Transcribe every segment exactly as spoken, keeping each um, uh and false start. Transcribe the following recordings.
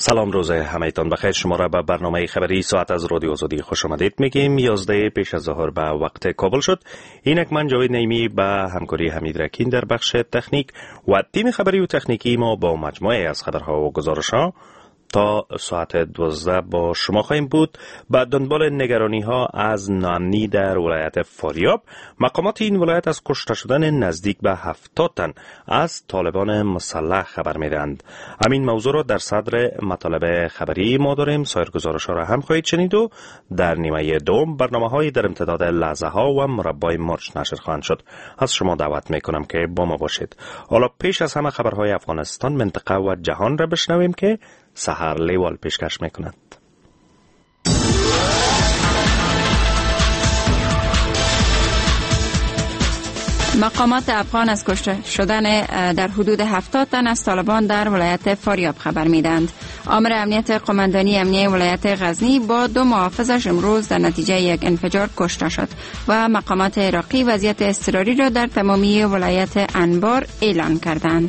سلام روز همه‌تان بخیر. شما را به برنامه خبری ساعت از رادیو آزادی خوش آمدید میگیم. یازده پیش از ظهر به وقت کابل شد. اینک من جاوید نعیمی به همکاری حمید رکین در بخش تکنیک و تیم خبری و تکنیکی ما با مجموعه از خبرها و گزارش‌ها تا ساعت دوازده با شما خواهیم بود. به دنبال نگرانی ها از ناامنی در ولایت فاریاب، مقامات این ولایت از کشته شدن نزدیک به هفتاد تن از طالبان مسلح خبر میدهند. همین موضوع را در صدر مطالب خبری ما داریم. سایر گزارش ها را هم خواهید شنید و در نیمه دوم برنامه های در امتداد لحظه ها و مربای مرج نشر خواهند شد. از شما دعوت میکنم که با ما باشید. حالا پیش از همه خبرهای افغانستان، منطقه و جهان را بشنویم که سحر لیوال پیشکش میکند. مقامات افغان از کشته شدن در حدود هفتاد تن از طالبان در ولایت فاریاب خبر میدند. آمر امنیت قماندانی امنیه ولایت غزنی با دو محافظش امروز در نتیجه یک انفجار کشته شد و مقامات عراقی وضعیت اضطراری را در تمامی ولایت انبار اعلان کردند.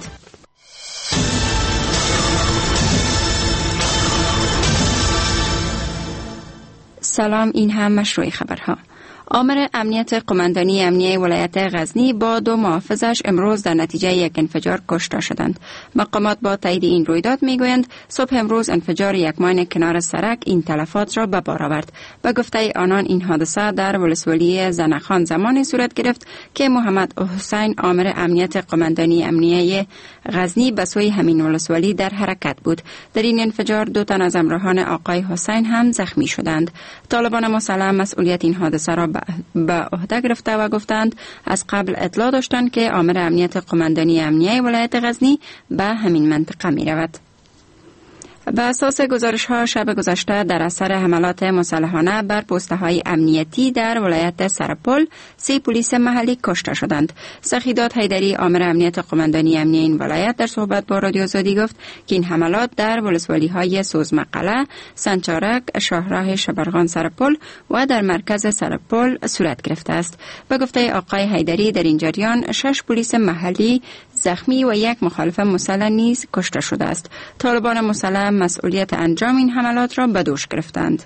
سلام، این هم مشروع خبرها. آمر امنیت قماندانی امنیه ولایت غزنی با دو محافظش امروز در نتیجه یک انفجار کشته شدند. مقامات با تایید این رویداد میگویند صبح امروز انفجار یک ماین کنار سرک این تلفات را به بار آورد. به گفته آنان این حادثه در ولسوالی زنخان زمانی صورت گرفت که محمد حسین آمر امنیت قماندانی امنیه غزنی به سوی همین ولسوالی در حرکت بود. در این انفجار دو تن از همراهان آقای حسین هم زخمی شدند. طالبان مسلح مسئولیت این حادثه را به عهده گرفته و گفتند از قبل اطلاع داشتند که آمر امنیت قماندانی امنیه ولایت غزنی به همین منطقه می رود. به اساس گزارش ها شب گذشته در اثر حملات مسلحانه بر پسته های امنیتی در ولایت سرپل سه پلیس محلی کشته شدند. سخیدات حیدری آمر امنیت قماندانی امنیه این ولایت در صحبت با رادیو آزادی گفت که این حملات در ولسوالی های سوزمقله، سنچارک، شاهراه شبرغان سرپل و در مرکز سرپل صورت گرفته است. به گفته آقای حیدری در این جریان شش پلیس محلی زخمی و یک مخالف مسلح نیز کشته شده است. طالبان مسلح مسئولیت انجام این حملات را به دوش گرفتند.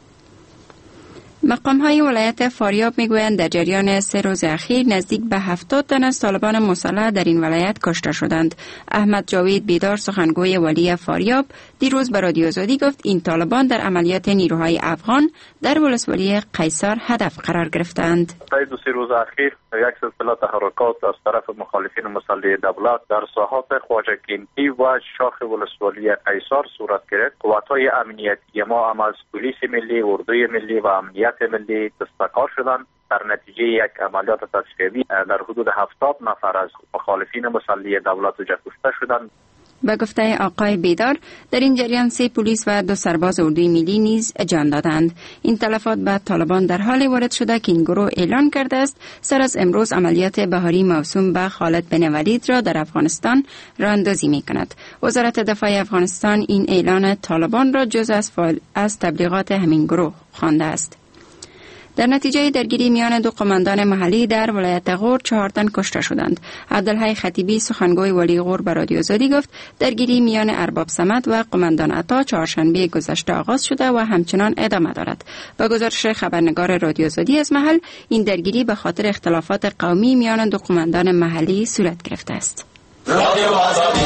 مقام های ولایت فاریاب میگویند در جریان سه روز اخیر نزدیک به هفتاد تن از طالبان مسلح در این ولایت کشته شدند. احمد جاوید بیدار سخنگوی ولی فاریاب دیروز به رادیو آزادی گفت این طالبان در عملیات نیروهای افغان در ولسوالی قیصر هدف قرار گرفتند. در دو سه روز اخیر یک سلسله تحرکات از طرف مخالفین مسلح دولت در ساحات خواجه کینتی و شاخ ولسوالی قیصر صورت گرفت. قوت‌های امنیتی ما هم از پلیس ملی، اردوی ملی و امنیت ملی دستکار شدند. در نتیجه یک عملیات تصفیه‌ای در حدود هفتاد نفر از مخالفین مسلح دولت کشته شدند. به گفته آقای بیدار در این جریان سه پلیس و دو سرباز اردوی ملی نیز جان دادند. این تلفات به طالبان در حال وارد شده که این گروه اعلان کرده است سر از امروز عملیات بهاری موسوم به خالد بن ولید را در افغانستان راه اندازی می‌کند. وزارت دفاع افغانستان این اعلان طالبان را جز از فعال از تبلیغات همین گروه خوانده است. در نتیجه درگیری میان دو قماندان محلی در ولایت غور چهار تن کشته شدند. عبدالحی خطیبی سخنگوی ولی غور به رادیو آزادی گفت درگیری میان ارباب صمد و قماندان عطا چهارشنبه گذشته آغاز شده و همچنان ادامه دارد. با گزارش خبرنگار رادیو آزادی از محل این درگیری به خاطر اختلافات قومی میان دو قماندان محلی صورت گرفته است. رادیو آزادی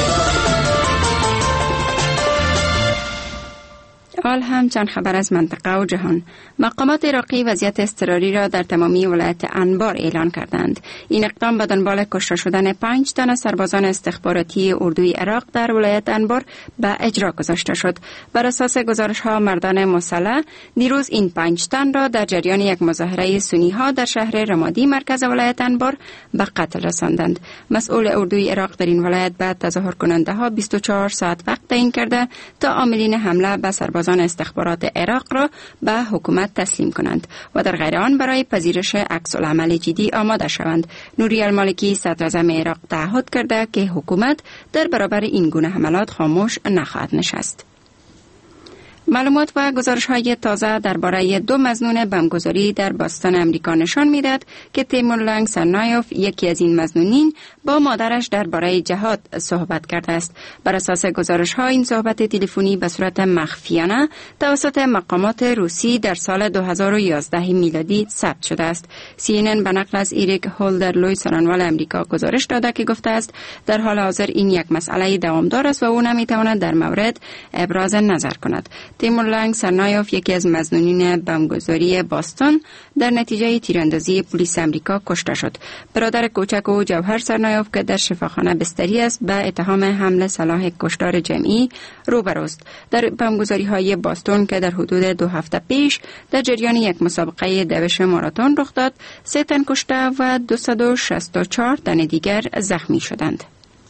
حال هم چند خبر از منطقه و جهان. مقامات عراقی وضعیت اضطراری را در تمامی ولایت انبار اعلان کردند. این اقدام به دنبال کشته شدن پنج تن از سربازان استخباراتی اردوی عراق در ولایت انبار به اجرا گذاشته شد. بر اساس گزارش ها مردان مسلح دیروز این پنج تن را در جریان یک مظاهره سنی ها در شهر رمادی مرکز ولایت انبار به قتل رساندند. مسئول اردوی عراق در این ولایت بعد تظاهر کننده ها بیست و چهار ساعت وقت تعیین کرده تا عاملین حمله به سربازان استخبارات عراق را به حکومت تسلیم کنند و در غیر آن برای پذیرش عکس العمل جدی آماده شوند. نوری المالکی صدر اعظم عراق تعهد کرده که حکومت در برابر این گونه حملات خاموش نخواهد نشست. معلومات و گزارش‌های تازه درباره دو مظنون بمبگذاری در باستان امریکا نشان می‌دهد که تیمورلنگ سرنایوف، یکی از این مظنونین، با مادرش درباره جهاد صحبت کرده است. بر اساس گزارش‌ها این صحبت تلفنی به صورت مخفیانه توسط مقامات روسی در سال دو هزار و یازده میلادی ثبت شده است. سی ان ان به نقل از ایریک هولدرلوی سخنگوی امریکا گزارش داده که گفته است در حال حاضر این یک مسئله دوامدار است و او نمی‌تواند در مورد ابراز نظر کند. تیمورلنگ سرنایوف، یکی از مظنونین بمبگذاری باستان، در نتیجه تیراندازی پلیس امریکا کشته شد. برادر کوچک او جوهر سرنایوف که در شفاخانه بستری است به اتهام حمل سلاح کشتار جمعی روبروست. در بمبگذاری‌های باستون که در حدود دو هفته پیش در جریان یک مسابقه دوش ماراتون رخ داد، سه تن کشته و دویست و شصت و چهار تن دیگر زخمی شدند.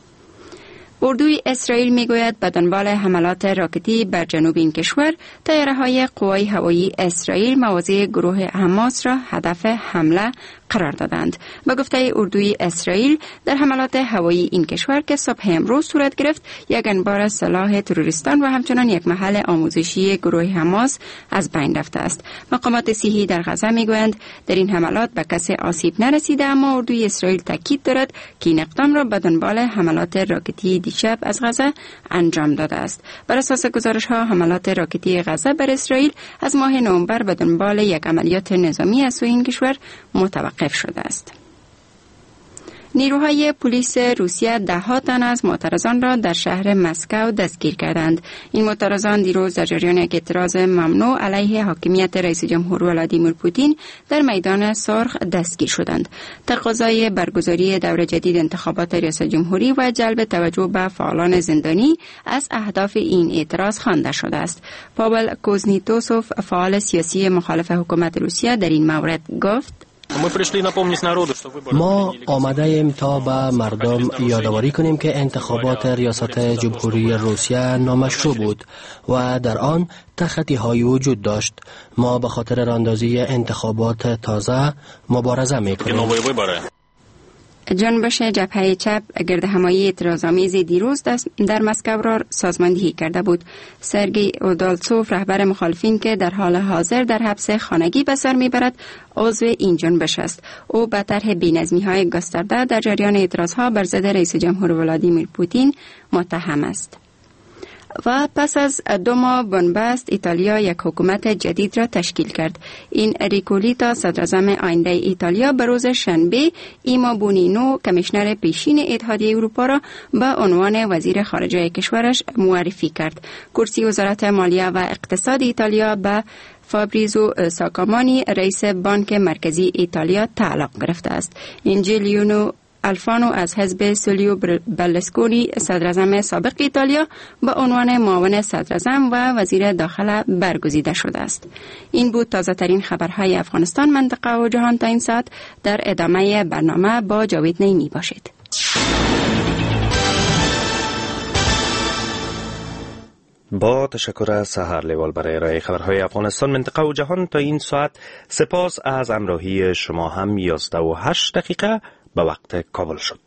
اردوی اسرائیل میگوید به دنبال حملات راکتی بر جنوب این کشور، طیاره‌های قوای هوایی اسرائیل مواضع گروه حماس را هدف حمله قرار دادند. به گفته اردوی اسرائیل، در حملات هوایی این کشور که صبح امروز صورت گرفت، یک انبار سلاح تروریستان و همچنان یک محل آموزشی گروه حماس از بین رفته است. مقامات صحی در غزه میگویند در این حملات به کسی آسیب نرسیده، اما اردوی اسرائیل تاکید دارد که این اقدام را به دنبال حملات راکتی دیشب از غزه انجام داده است. بر اساس گزارش‌ها، حملات راکتی غزه بر اسرائیل از ماه نوامبر به دنبال یک عملیات نظامی از سوی این کشور متوقف شده است. نیروهای پلیس روسیه ده ها تن از معترضان را در شهر مسکو دستگیر کردند. این معترضان دیروز در جریان یک اعتراض ممنوع علیه حاکمیت رئیس جمهور ولادیمیر پوتین در میدان سرخ دستگیر شدند. تقاضای برگزاری دور جدید انتخابات ریاست جمهوری و جلب توجه به فعالان زندانی از اهداف این اعتراض خوانده شده است. پاول کوزنیتوسوف، فعال سیاسی مخالف حکومت روسیه، در این مورد گفت: ما آمده ایم تا به مردم یادآوری کنیم که انتخابات ریاست جمهوری روسیه نامشروع بود و در آن تخطی های وجود داشت. ما به خاطر راندازی انتخابات تازه مبارزه میکنیم. جنبش جبهه چپ گردهمایی اعتراض‌آمیز دیروز در مسکو را سازماندهی کرده بود. سرگئی اودالتسوف، رهبر مخالفین که در حال حاضر در حبس خانگی به سر میبرد، عضو این جنبش است. او به طرح بی‌نظمی‌های گسترده در جریان اعتراض‌ها بر ضد رئیس جمهور ولادیمیر پوتین متهم است. و پس از دو ماه بنبست، ایتالیا یک حکومت جدید را تشکیل کرد. این ریکولیتا، صدراعظم آینده ایتالیا، به روز شنبه ایما بونینو، کمیشنر پیشین اتحادیه اروپا، را به عنوان وزیر خارجه کشورش معرفی کرد. کرسی وزارت مالیه و اقتصاد ایتالیا به فابریزو ساکامانی، رئیس بانک مرکزی ایتالیا، تعلق گرفته است. انجلیونو الفانو از حزب سولیو برلسکونی، صدراعظم سابق ایتالیا، به عنوان معاون صدراعظم و وزیر داخله برگزیده شده است. این بود تازه ترین خبرهای افغانستان، منطقه و جهان تا این ساعت. در ادامه برنامه با جاوید نیمی باشید. با تشکر از سحر لیوال برای ارائه خبرهای افغانستان، منطقه و جهان تا این ساعت. سپاس از همراهی شما. هم یازده و هشت دقیقه به وقت کابل شد.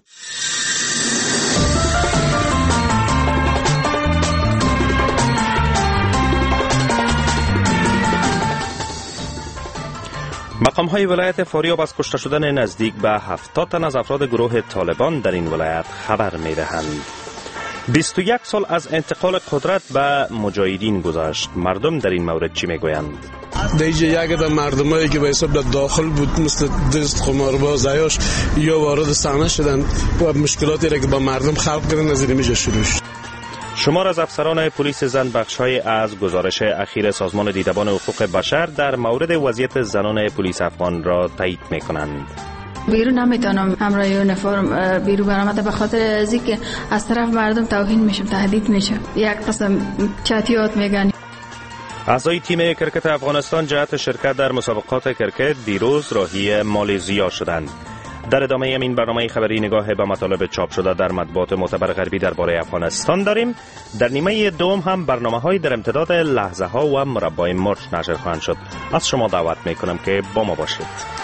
مقام های ولایت فاریاب از کشته شدن نزدیک به هفتاد تن از افراد گروه طالبان در این ولایت خبر می دهند. بیست و یک سال از انتقال قدرت به مجاهدین گذشت. مردم در این مورد چی می گویند؟ دیگه یک در مردمایی که به حساب در داخل بود مثل دست خمارباز عیاش یا وارد صحنه شدن و مشکلاتی را که با مردم خلق کردن از اینجا شروع شد. شمار از افسران پلیس زن بخش‌های از گزارش اخیر سازمان دیدبان حقوق بشر در مورد وضعیت زنان پلیس افغان را تایید می‌کنند. بیرون نمیتونم همراه یونیفرم بیرون برآمده به خاطر از اینکه از طرف مردم توهین میشم، تهدید میشم، یک قسم چاتیات میگن. اعضای تیم کرکت افغانستان جهت شرکت در مسابقات کرکت دیروز راهی مالزیا شدند. در ادامه این برنامه خبری نگاه به مطالب چاپ شده در مطبوعات معتبر غربی درباره افغانستان داریم. در نیمه دوم هم برنامه‌های در امتداد لحظه‌ها و مربع مرچ نشر خواهند شد. از شما دعوت می‌کنم که با ما باشید.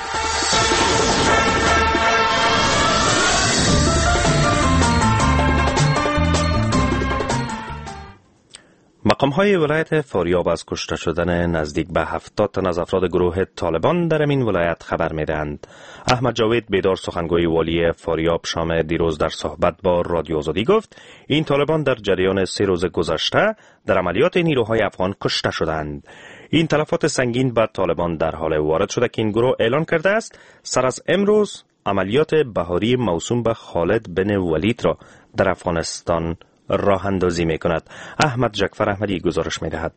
مقام‌های ولایت فاریاب از کشته شدن نزدیک به هفتاد تن از افراد گروه طالبان در این ولایت خبر می‌دهند. احمد جاوید بیدار سخنگوی والی فاریاب شام دیروز در صحبت با رادیو آزادی گفت این طالبان در جریان سه روز گذشته در عملیات نیروهای افغان کشته شدند. این تلفات سنگین به طالبان در حال وارد شده که این گروه اعلان کرده است سر از امروز عملیات بهاری موسوم به خالد بن ولید را در افغانستان راه اندازی می کند. احمد جعفر احمدی گزارش می دهد.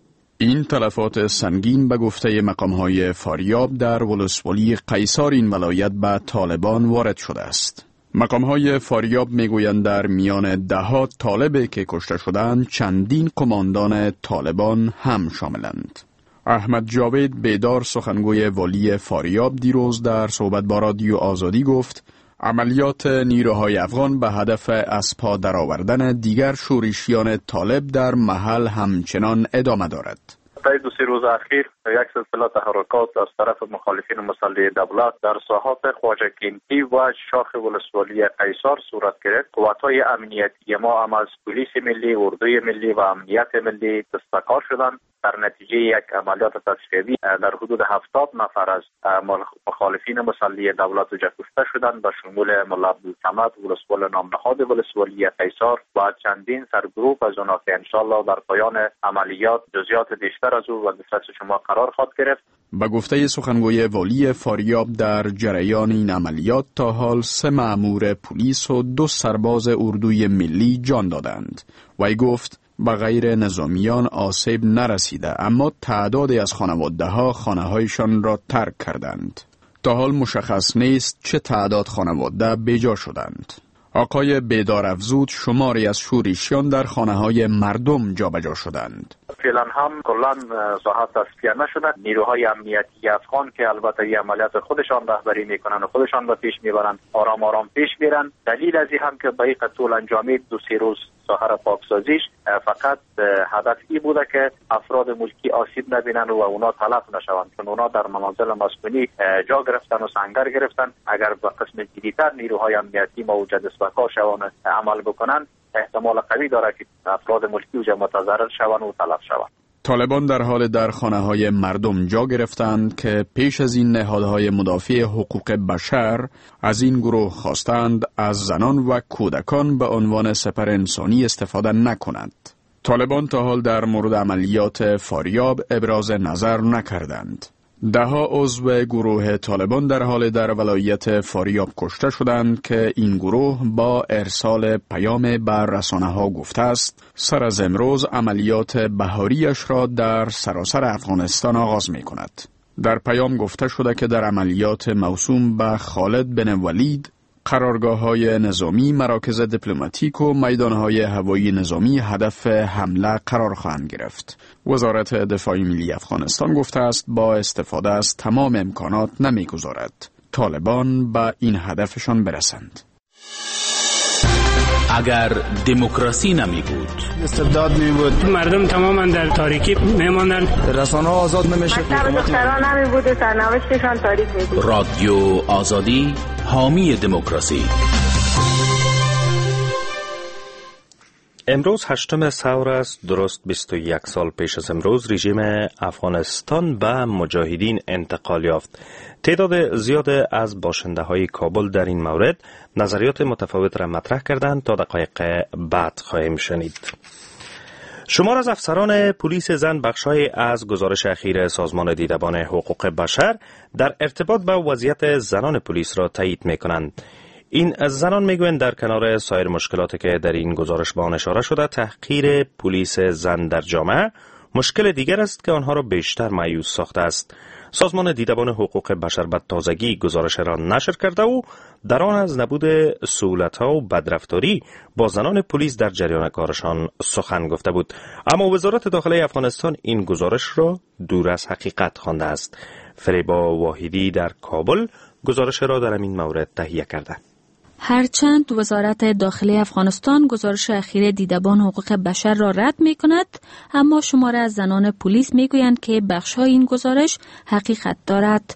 این تلفات سنگین به گفته مقام‌های فاریاب در ولسوالی قیصار این ولایت به طالبان وارد شده است. مقام‌های فاریاب میگویند در میان ده‌ها طالبی که کشته شدند چندین قماندان طالبان هم شاملند. احمد جاوید بیدار سخنگوی والی فاریاب دیروز در صحبت با رادیو آزادی گفت عملیات نیروهای افغان به هدف از پا درآوردن دیگر شورشیان طالب در محل همچنان ادامه دارد. طی دو سه روز اخیر یک سلسله تحرکات از طرف مخالفین مسلح دولت در ساحات خواجه کینتی و شاخ ولسوالی قیصار صورت گرفت. قوت‌های امنیتی ما هم از پلیس ملی، اردوی ملی و امنیت ملی دستکار شدند. در نتیجه یک عملیات تصفیه‌ای در حدود هفتاد نفر از مخالفین مسلح دولت کشته شدند به شمول ملا عبدالصمد ولسوال نامنهاد ولسوالی قیصار و چندین سرگروه از آنها که انشالله در پایان عملیات جزئیات بیشتر از او و دست شما قرار خواهد گرفت. به گفته سخنگوی والی فاریاب در جریان این عملیات تا حال سه مأمور پلیس و دو سرباز اردوی ملی جان دادند. وی گفت به غیر نظامیان آسیب نرسیده اما تعدادی از خانواده ها خانه هایشان را ترک کردند. تا حال مشخص نیست چه تعداد خانواده بیجا شدند. آقای بیدار افزود شماری از شورشیان در خانه های مردم جابجا شدند. فعلا هم کلا ساحه تصفیه نشده. نیروهای امنیتی افغان که البته این عملیات خودشان رهبری میکنن و خودشان به پیش میبرن آرام آرام پیش میرن. دلیل از این هم که به این طول انجامید دو سه روز ساحه را پاکسازیش فقط هدف ای بوده که افراد ملکی آسیب نبینن و اونا تلف نشوند، چون اونا در منازل مسکونی جا گرفتن و سنگر گرفتن. اگر به قسم جدیدتر نیروهای امنیتی موجود استفاده شوند عمل بکنن احتمال قوی داره که افراد ملکی و متضرر شوند و تلف شوند. طالبان در حال در خانه‌های مردم جا گرفتند که پیش از این نهادهای مدافع حقوق بشر از این گروه خواستند از زنان و کودکان به عنوان سپر انسانی استفاده نکنند. طالبان تا حال در مورد عملیات فاریاب ابراز نظر نکردند. ده‌ها عضو گروه طالبان در حال در ولایت فاریاب کشته شدند که این گروه با ارسال پیام بر رسانه‌ها گفته است سر از امروز عملیات بهاریش را در سراسر افغانستان آغاز می کند. در پیام گفته شده که در عملیات موسوم به خالد بن ولید قرارگاه‌های نظامی، مراکز دیپلماتیک و میدان‌های هوایی نظامی هدف حمله قرار خواهند گرفت. وزارت دفاع ملی افغانستان گفته است با استفاده از تمام امکانات نمی‌گذارد طالبان به این هدفشان برسند. اگر دموکراسی نمی بود، استبداد می بود، مردم تماما در تاریکی میماندند، رسانه‌ها آزاد نمیشه، دختران نمی بود و سرنوشتشان تاریک می بود. رادیو آزادی حامی دموکراسی. امروز هشتم سور است. درست بیست و یک سال پیش از امروز رژیم افغانستان به مجاهدین انتقال یافت. تعداد زیاد از باشنده های کابل در این مورد نظریات متفاوت را مطرح کردند. تا دقایق بعد خواهیم شنید. شمار از افسران پلیس زن بخشای از گزارش اخیر سازمان دیدبان حقوق بشر در ارتباط با وضعیت زنان پلیس را تایید می کنند. این زنان میگویند در کنار سایر مشکلاتی که در این گزارش به آن اشاره شده، تحقیر پلیس زن در جامعه مشکل دیگر است که آنها را بیشتر مایوس ساخته است. سازمان دیدبان حقوق بشر به تازگی گزارش را نشر کرده و در آن از نبود سهولت‌ها و بدرفتاری با زنان پلیس در جریان کارشان سخن گفته بود. اما وزارت داخلی افغانستان این گزارش را دور از حقیقت خوانده است. فریبا واحدی در کابل گزارش را در این مورد تهیه کرده. هرچند وزارت داخلی افغانستان گزارش اخیر دیدبان حقوق بشر را رد می کند، اما شماره از زنان پلیس می گویند که بخش‌های این گزارش حقیقت دارد.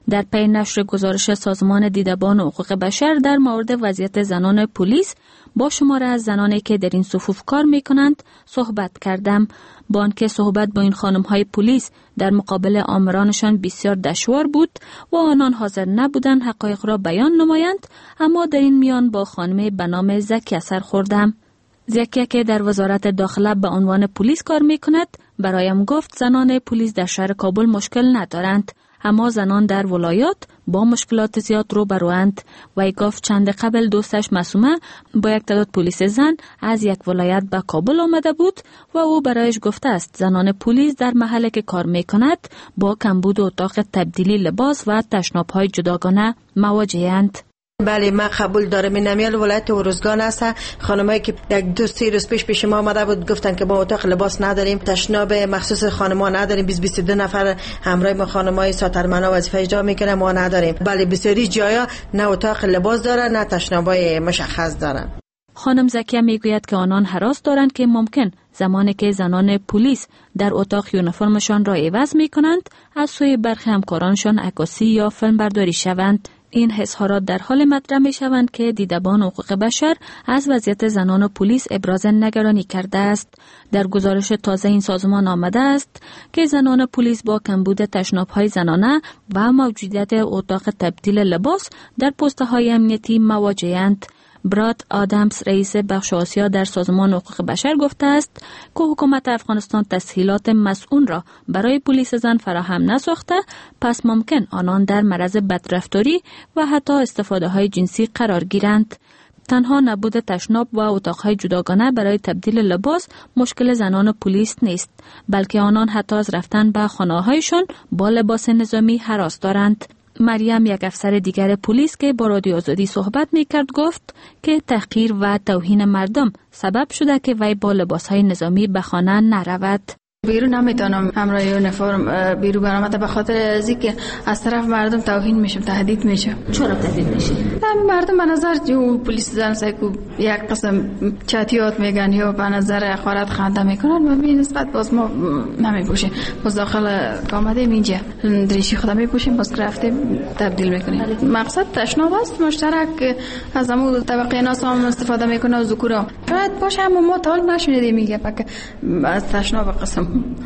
در پی نشر گزارش سازمان دیدبان حقوق بشر در مورد وضعیت زنان پلیس با شماره از زنانی که در این صفوف کار می کنند صحبت کردم. با آنکه صحبت با این خانم های پلیس در مقابل آمرانشان بسیار دشوار بود و آنان حاضر نبودند حقایق را بیان نمایند، اما در این میان با خانمی به نام زکیه سر خوردم. زکیه که در وزارت داخله به عنوان پلیس کار می کند برایم گفت زنان پلیس در شهر کابل مشکل ندارند، اما زنان در ولایات با مشکلات زیاد روبروند. وی گفت چند قبل دوستش معصومه با یک تعداد پلیس زن از یک ولایت به کابل آمده بود و او برایش گفته است زنان پلیس در محله که کار می کند با کمبود اتاق تبدیلی لباس و تشناب‌های جداگانه مواجه‌اند. بله، من قبول دارم. این نمیال ولایت ارزگان است. خانمایی که یک دو سه روز پیش پیش ما آمده بود گفتن که ما اتاق لباس نداریم، تشناب مخصوص خانم‌ها نداریم، بیست بیست و دو نفر همراه ما خانمای ساترمنا وظیفه اجرا میکنن، ما نداریم. بله، بسیاری جایا نه اتاق لباس دارن نه تشنابای مشخص دارن. خانم زکیه میگوید که آنان هراس دارند که ممکن زمانی که زنان پلیس در اتاق یونیفرمشان را عوض میکنند از سوی برخی همکارانشان عکاسی یا فیلم برداری شوند. این اظهارات در حال مطرح می شوند که دیدبان حقوق بشر از وضعیت زنان و پلیس ابراز نگرانی کرده است. در گزارش تازه این سازمان آمده است که زنان پلیس با کمبود تشناب‌های زنانه و موجودیت اتاق تبدیل لباس در پست‌های امنیتی مواجه‌اند. براد آدمز رئیس بخش آسیا در سازمان حقوق بشر گفته است که حکومت افغانستان تسهیلات مسئول را برای پلیس زن فراهم نساخته، پس ممکن آنان در معرض بدرفتاری و حتی استفاده های جنسی قرار گیرند. تنها نبود تشناب و اتاقهای جداگانه برای تبدیل لباس مشکل زنان پلیس نیست، بلکه آنان حتی از رفتن به خانه‌هایشان با لباس نظامی هراس دارند. مریم، یک افسر دیگر پلیس که با رادیو آزادی صحبت میکرد، گفت که تحقیر و توهین مردم سبب شده که وی با لباسهای نظامی به خانه نرود. بیرون نمیتونم همراه یونیفرم بیرون برآمده به خاطر ازی که از طرف مردم توهین میشم، تهدید میشم. چرا تهدید میشی؟ مردم به نظر جو پلیس زن سایکو یک قسم چاتیات میگن یا به نظر اخارت خنده میکنن و به نسبت باز ما نمیپوشیم. باز داخل آمدیم اینجا دریشی خدا میپوشیم، باز رفتیم تبدیل میکنیم. مقصد تشناب است مشترک از همون طبقه ناس هم استفاده میکنه و ذکورا باید باشه، اما ما تا حال نشنیدیم میگه پک از تشناب قسم.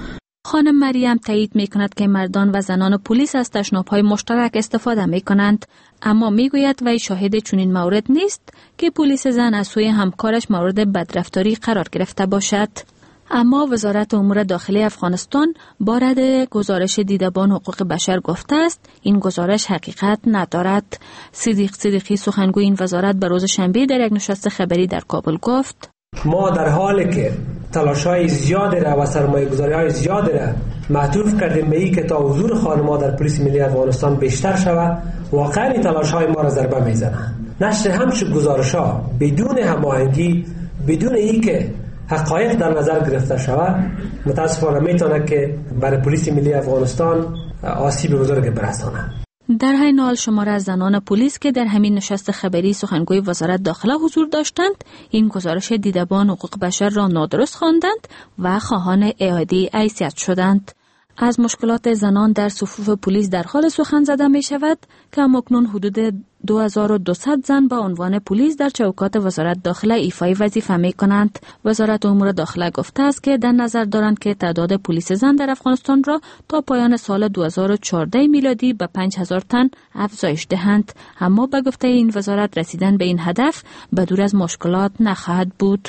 خانم مریم تایید می کند که مردان و زنان پلیس از تشناب‌های مشترک استفاده می کنند، اما می گوید وی شاهد چنین مورد نیست که پلیس زن از سوی همکارش مورد بدرفتاری قرار گرفته باشد. اما وزارت امور داخلی افغانستان با رد گزارش دیدبان حقوق بشر گفته است این گزارش حقیقت ندارد. صدیق صدیقی سخنگوی این وزارت به روز شنبه در یک نشست خبری در کابل گفت ما در حالی که تلاش‌های زیادی را و سرمایه‌گذاری‌های زیادی را معطوف کردیم به این که تا حضور خانم‌ها در پلیس ملی افغانستان بیشتر شود، واقعا این تلاش‌های ما را ضربه می‌زنند. نشر همچون گزارش‌ها بدون هماهنگی، بدون اینکه حقایق در نظر گرفته شود، متأسفانه میتونه که برای پلیس ملی افغانستان آسیب بزرگ برساند. در حین حال شمار از زنان پلیس که در همین نشست خبری سخنگوی وزارت داخله حضور داشتند این گزارش دیدبان حقوق بشر را نادرست خواندند و خواهان اعاده حیثیت شدند. از مشکلات زنان در صفوف پلیس در حال سخن زده می شود که همکنون حدود دو هزار و دویست زن با عنوان پلیس در چوکات وزارت داخله ایفای وظیفه می کنند. وزارت امور داخله گفته است که در نظر دارند که تعداد پلیس زن در افغانستان را تا پایان سال دو هزار و چهارده میلادی به پنج هزار تن افزایش دهند، اما به گفته این وزارت رسیدن به این هدف به دور از مشکلات نخواهد بود.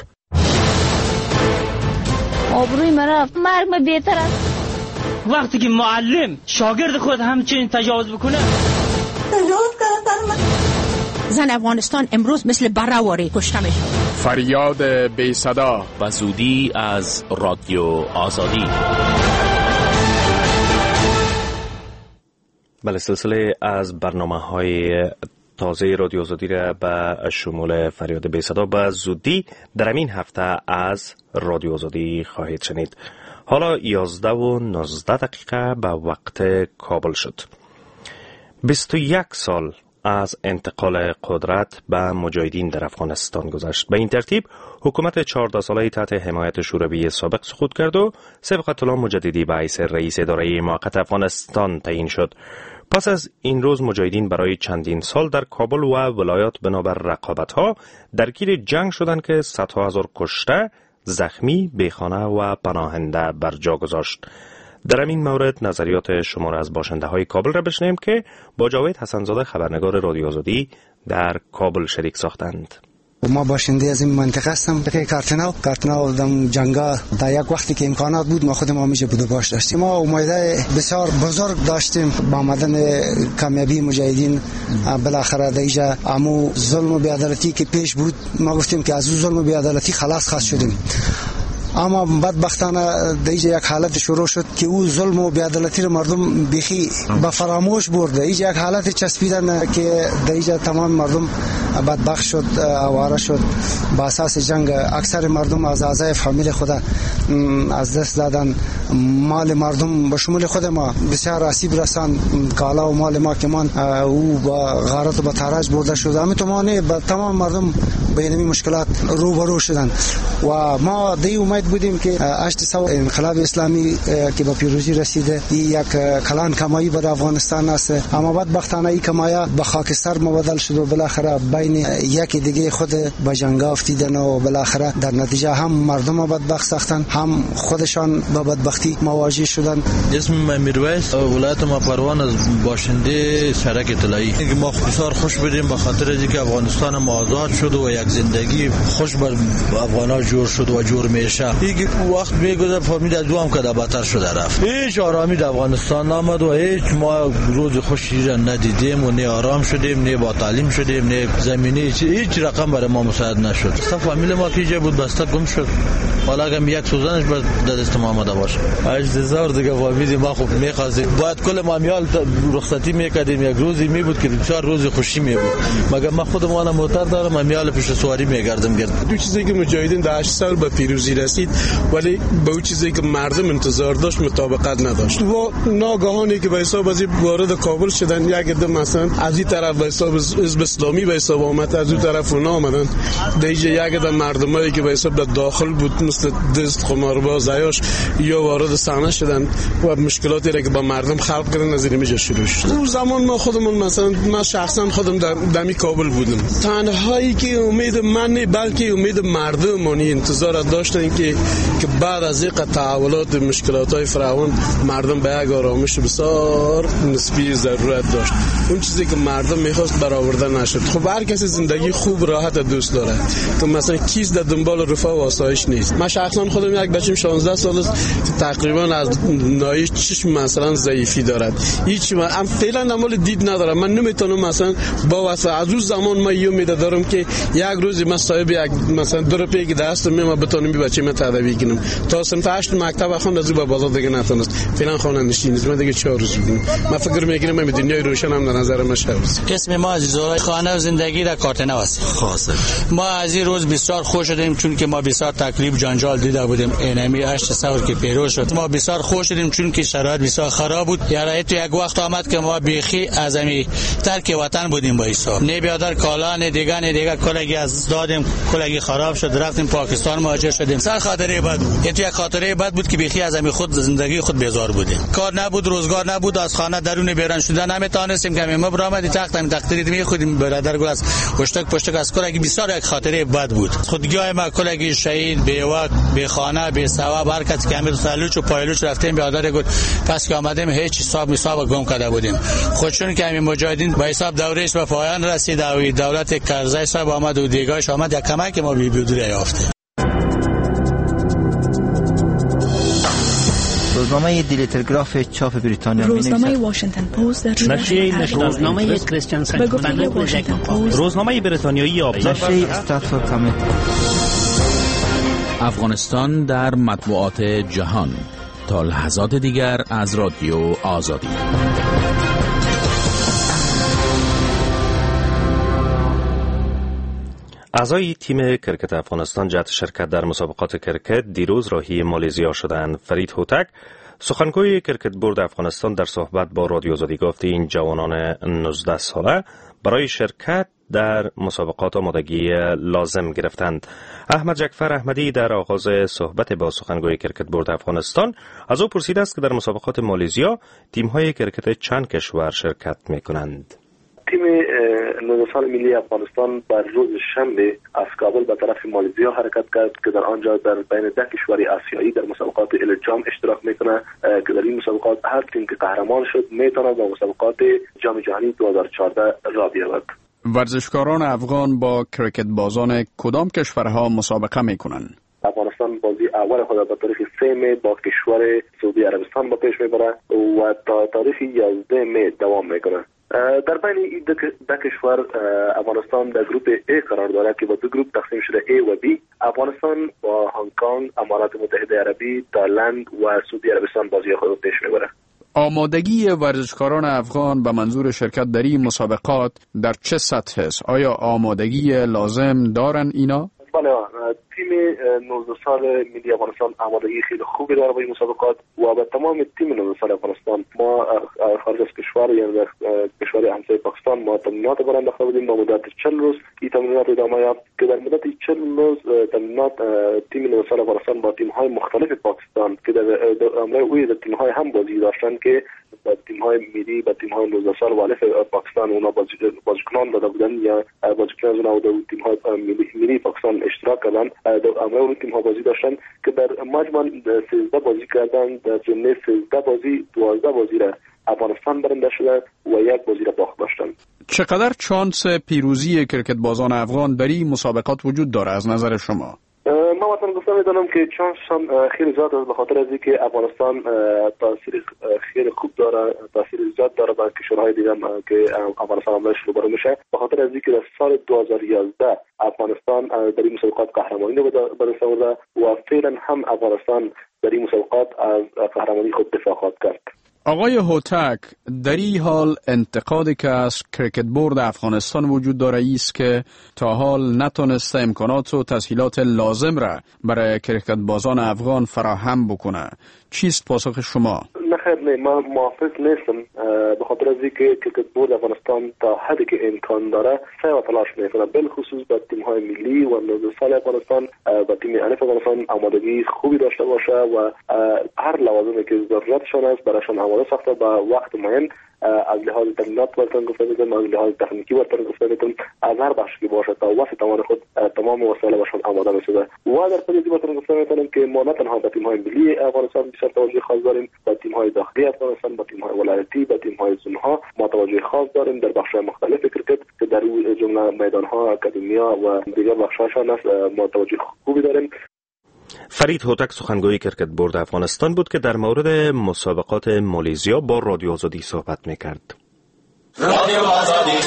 آبروی مرا مرگ ما بهتر است. وقتی که معلم شاگرد خود همچنین تجاوز بکنه، تجاوز کردن زن افغانستان امروز مثل بره‌واره کشته میشه. فریاد بی صدا و زودی از رادیو آزادی. بله، سلسله از برنامه‌های تازه رادیو آزادی را به شمول فریاد بی صدا و زودی در این هفته از رادیو آزادی خواهید شنید. حالا یازده و نوزده دقیقه به وقت کابل شد. بیست و یک سال از انتقال قدرت به مجاهدین در افغانستان گذشت. به این ترتیب حکومت چهارده ساله تحت حمایت شوروی سابق سقوط کرد و صبغت الله مجددی به حیث رئیس اداره موقت افغانستان تعیین شد. پس از این روز مجاهدین برای چندین سال در کابل و ولایات بنابر رقابت‌ها درگیر جنگ شدند که صدها هزار کشته، زخمی، بیخانه و پناهنده بر جا گذاشت. در این مورد نظریات شما را از باشنده های کابل را بشنویم که با جاوید حسنزاده خبرنگار رادیو آزادی در کابل شریک ساختند. ما باشنده از این منطقه هستم. به کارتناو کارتناو دم جنگا در یک وقتی که امکانات بود ما خودم همیشه بود و باش داشتیم. ما امیده بسیار بزرگ داشتیم با آمدن کامیابی مجاهدین. بالاخره دیجا امو ظلم و بی‌عدالتی که پیش بود ما گفتیم که از ظلم و بی‌عدالتی خلاص خواست شدیم. اما بدبختانه دیجا یک حالت شروع شد که او ظلم و بی‌عدالتی رو مردم بیخی به فراموش برده. ایجا یک حالت چسبیدن که دیجا تمام مردم بدبخت شد، آواره شد. با اساس جنگ اکثر مردم از اعضای فامیل خود از دست دادن. مال مردم به شمول خود ما بسیار آسیب رساند. کالا و مال ما که من او با غارت و با تاراج برده شد. همین تومانه با تمام مردم به این مشکلات روبرو شدند و ما دی امید بودیم که هشت سال انقلاب اسلامی که به پیروزی رسیده یک کلان کمایی بر افغانستان است، اما بدبختانه این کمایی به خاکستر مبدل شد و بالاخره بین یک دیگه خود به جنگ افتیدن و بالاخره در نتیجه هم مردم بدبخت ساختن، هم خودشان با بدبختی مواجه شدند. اسم من میرویس، ولایت ما پروان، از باشنده شرک طلایی. ما بسیار خوش بودیم به خاطر اینکه افغانستان ما آزاد شد و یک زندگی خوش بر افغانا جور شد و جور میشه. یک وقت میگذره فهمید از دو هم کده بدتر شده رفت. هیچ آرامی در افغانستان نامد و هیچ ما روز خوشی را ندیدیم و نه آرام شدیم، نه با تعلیم شدیم، نه زمینه هیچ رقم برای ما مساعد نشد. اصلا فامیل ما که جا بود بسته گم شد. حالا اگه یک سوزنش در دست ما آمده باشه. اجزار دیگه فامیل ما خوب میخواستیم. باید کل مامیال رخصتی میکردیم، یک روزی می بود که بسیار روز خوشی می بود. مگر ما خودم وانا موتر دارم، مامیال پیش سواری میگردم گرد. دو چیزی که مجاهدین در هشت سال به پیروزی رسید ولی با اون چیزی که مردم انتظار داشت مطابقت نداشت. و ناگهانی که به حساب از وارد کابل شدن، یک عده مثلا از این طرف به حساب حزب اسلامی به حساب آمد، از اون طرف اونا آمدن. دیگه یک عده مردمایی که به حساب در داخل بود مثل دست قمارباز عیاش یا وارد صحنه شدن و مشکلاتی را که با مردم خلق کردن از اینجا شروع شد. اون زمان ما خودمون مثلا من شخصا خودم در دمی کابل بودم. تنهایی که امید من نه بلکه امید مردم مانی انتظار داشتن که که بعد از این تحولات مشکلات‌های فراوان مردم به یک آرامش بسیار نسبی ضرورت داشت. اون چیزی که مردم می‌خواست برآورده نشد. خب هر کسی زندگی خوب راحت دوست داره که مثلا کیس در دنبال رفاه و آسایش نیست. من شخصا خودم یک بچه‌م شانزده سال است که تقریبا از ناحیه چشم مثلا ضعیفی دارد. هیچ من فعلا دنبال دید ندارم. من نمیتونم مثلا با واسه از اون زمان ما یه امید دارم که یک روزی من صاحب یک مثلا دو روپیه که دست میام بتونم بی بچه‌م تداوی کنم. تا سنت هشت مکتب خوند از با بازار دیگه نتونست. فعلا خانه نشینید. من دیگه چهار روز بودم. من فکر میکنم من دنیای روشن هم در نظر من شبز. اسم ما عزیزالله خانه و زندگی در کارتناو است. خاصه ما از این روز بسیار خوش شدیم چون که ما بسیار تکلیف جنجال دیده بودیم. اینمی هشت سال که پیروز شد ما بسیار خوش شدیم چون که شرایط بسیار خراب بود. یعنی تو یک وقت آمد که ما بیخی از امی ترک وطن بودیم با حساب. نه بیادر کالا نه دیگه نه دیگه کلگی از دادیم، کلگی خراب شد، رفتیم پاکستان مهاجر شدیم. سر خاطره بد بود. یک خاطره بد بود که بیخی از امی خود زندگی خود بیزار بودیم. کار نبود، روزگار نبود، از خانه درون بیرون شدن نمیتونستیم که ما برآمدی تخت هم تقدیری می خودیم برادر گل از پشتک پشتک از کلگی بسیار یک خاطره بد بود. خودگاه ما کلگی شهید بی وقت بی خانه بی ثواب برکت که امیر سالوچ و پایلوچ رفتیم بیادر گل پس که آمدیم هیچ حساب حساب گم کرده بودیم. خودشون که همین مجاهدین به حساب دورش به پایان رسید و دولت کرزی صاحب آمد و دیگاش آمد یک کمک ما بی بودره یافته. روزنامه دیلی تلگراف چاپ بریتانیا، روزنامه واشنگتن پست در نشریه روزنامه کریستیان ساکرامنتو، روزنامه بریتانیایی آبزرور، نشریه استاتفورد کامیت. افغانستان در مطبوعات جهان تا لحظات دیگر از رادیو آزادی. اعضای تیم کرکت افغانستان جهت شرکت در مسابقات کرکت دیروز راهی مالزیا شدند. فرید هوتک سخنگوی کرکت بورد افغانستان در صحبت با رادیو آزادی گفت این جوانان نوزده ساله برای شرکت در مسابقات آمادگی لازم گرفتند. احمد جعفر احمدی در آغاز صحبت با سخنگوی کرکت بورد افغانستان از او پرسیده است که در مسابقات مالزیا تیم‌های کرکت چند کشور شرکت می‌کنند. تیم نوزده سال ملی افغانستان بر روز شنبه از کابل به طرف مالزیا حرکت کرد که در آنجا در بین ده کشور آسیایی در مسابقات الجام اشتراک میکنه که در این مسابقات هر تیم که قهرمان شد میتونه با مسابقات جام جهانی دو هزار و چهارده را بیاید. ورزشکاران افغان با کرکت بازان کدام کشورها مسابقه میکنند؟ افغانستان بازی اول خود به تاریخ سه می با کشور سعودی عربستان با پیش میبره و تا تاریخ یازده می دوام میکنه. در بین این دو کشور افغانستان در گروپ A قرار دارد که با دو گروپ تقسیم شده A و B. افغانستان با هنگ کنگ، امارات متحده عربی، تایلند و سعودی عربستان بازی خود پیش میبره. آمادگی ورزشکاران افغان به منظور شرکت در این مسابقات در چه سطح است؟ آیا آمادگی لازم دارن اینا؟ بله، تیم نوزده سال ملی افغانستان آمادگی خیلی خوبی داره با این مسابقات و به تمام تیم نوزده سال افغانستان ما خارج از کشور یعنی در کشور همسایه پاکستان ما تمرینات برآورده بودیم با مدت چهل روز. این تمرینات ادامه یافت که در مدت چهل روز تمرینات تیم نوزده سال افغانستان با تیم‌های مختلف پاکستان که در امروز اوی در تیم‌های هم بازی داشتن که با تیم‌های ملی با تیم‌های نوزده سال والف پاکستان اونا بازیکنان داده بودن یا بازیکنان اونا در تیم‌های ملی ملی پاکستان اشتراک کردن. در امروز تیم‌ها بازی داشتن که در مجموع سیزده بازی کردن، در جمله سیزده بازی دوازده بازی را افغانستان برنده شده و یک بازی را باخت داشتن. چقدر چانس پیروزی کرکت بازان افغان در این مسابقات وجود داره از نظر شما؟ ما مثلا گفتم میدونم که چانس خیلی زیاد است به خاطر از اینکه افغانستان تاثیر خیلی خوب داره، تاثیر زیاد داره بر کشورهای دیگه که افغانستان همراهش روبرو میشه. به خاطر از اینکه در سال دو هزار و یازده افغانستان در این مسابقات قهرمانی رو به دست آورده و فعلا هم افغانستان در این مسابقات از قهرمانی خود دفاع خواهد کرد. آقای هوتک، در این حال انتقادی که از کرکت بورد افغانستان وجود داره است که تا حال نتونسته امکانات و تسهیلات لازم را برای کرکت بازان افغان فراهم بکنه. چیست پاسخ شما؟ نه خیر، نه، من موافق نیستم به خاطر از اینکه کرکت بورد افغانستان تا حدی که امکان داره سعی و تلاش میکنه، بالخصوص با تیم‌های ملی و نوزده سال افغانستان با تیم الف افغانستان آمادگی خوبی داشته باشه و هر لوازمی که ضرورتشان است برایشان آماده ساخته با وقت معین از لحاظ تمرینات برتن گفته میتونم، از لحاظ تکنیکی برتن گفته میتونم، از هر بخش که باشه تا واسه توان خود تمام وسایل باشون آماده میشده و در پدیدی برتن گفته میتونم که ما نه تنها با تیم‌های ملی افغانستان بسیار توجه خاص داریم، با تیم‌های داخلی افغانستان، با تیم‌های ولایتی، با تیم‌های زونها ما توجه خاص داریم در بخش‌های مختلف کرکت که در جمله میدان‌ها، اکادمیا و دیگر بخش‌هاشون است ما توجه خوبی داریم. فرید هوتک سخنگوی کرکت بورد افغانستان بود که در مورد مسابقات مالزیا با رادیو آزادی صحبت میکرد. رادیو آزادی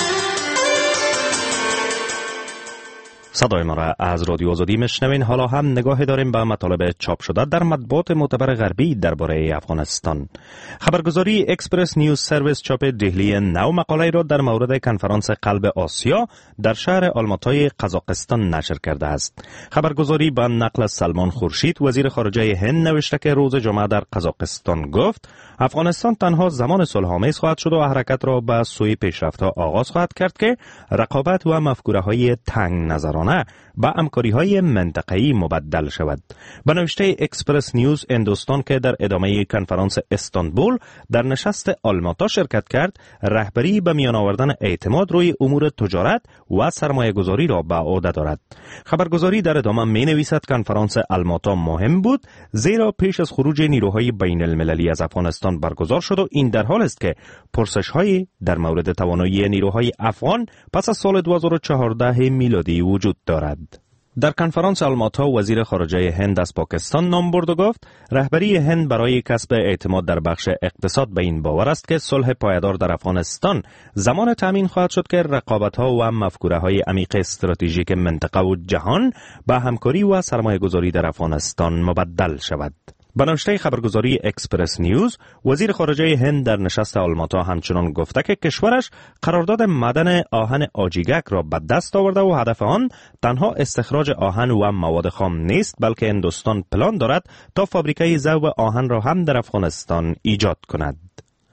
صدای ما را از رادیو آزادی میشنوین. حالا هم نگاه داریم به مطالب چاپ شده در مطبوعات معتبر غربی درباره افغانستان. خبرگزاری اکسپرس نیوز سرویس چاپ دهلی نو مقاله را در مورد کنفرانس قلب آسیا در شهر آلماتای قزاقستان نشر کرده است. خبرگزاری با نقل سلمان خورشید وزیر خارجه هند نوشته که روز جمعه در قزاقستان گفت افغانستان تنها زمان صلح‌آمیز خواهد شد و حرکت را به سوی پیشرفت‌ها آغاز خواهد کرد که رقابت و مفکوره‌های تنگ نظرانه با همکاری‌های منطقه‌ای مبدل شود. به نوشته اکسپرس نیوز، هندوستان که در ادامه کنفرانس استانبول در نشست آلماتا شرکت کرد، رهبری به میان آوردن اعتماد روی امور تجارت و سرمایه‌گذاری را به عهده دارد. خبرگزاری در ادامه می‌نویسد کنفرانس آلماتا مهم بود زیرا پیش از خروج نیروهای بین المللی از افغانستان برگزار شد و این در حال است که پرسش‌هایی در مورد توانایی نیروهای افغان پس از سال دو هزار و چهارده میلادی وجود دارد. در کنفرانس آلماتا وزیر خارجه هند از پاکستان نام برد و گفت رهبری هند برای کسب اعتماد در بخش اقتصاد به این باور است که صلح پایدار در افغانستان زمان تامین خواهد شد که رقابت‌ها و مفکوره‌های عمیق استراتژیک منطقه و جهان به همکاری و سرمایه‌گذاری در افغانستان مبدل شود. به نوشته خبرگزاری اکسپرس نیوز، وزیر خارجه هند در نشست آلماتا همچنان گفته که کشورش قرارداد معدن آهن آجیگک را به دست آورده و هدف آن تنها استخراج آهن و مواد خام نیست، بلکه هندوستان پلان دارد تا فابریکه ذوب آهن را هم در افغانستان ایجاد کند.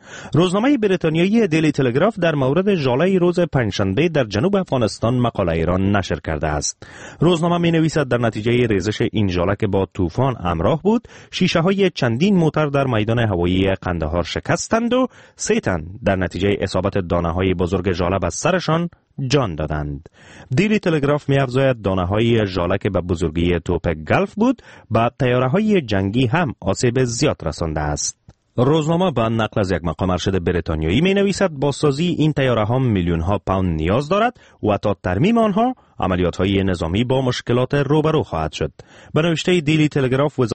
روزنامه بریتانیایی دیلی تلگراف در مورد ژاله روز پنجشنبه در جنوب افغانستان مقاله ایران نشر کرده است. روزنامه می نویسد در نتیجه ریزش این ژاله که با طوفان همراه بود، شیشه های چندین موتر در میدان هوایی قندهار شکستند و سه تن در نتیجه اصابت دانه های بزرگ ژاله به سرشان جان دادند. دیلی تلگراف می افزاید دانه های ژاله که به بزرگی توپ گلف بود، به تیاره های جنگی هم آسیب زیاد رسانده است. روزنامه با نقل از یک مقام ارشد بریتانیایی می نویسد بازسازی این تیاره ها میلیون ها پوند نیاز دارد و تا ترمیم آنها عملیات های نظامی با مشکلات روبرو خواهد شد. به نوشته دیلی تلگراف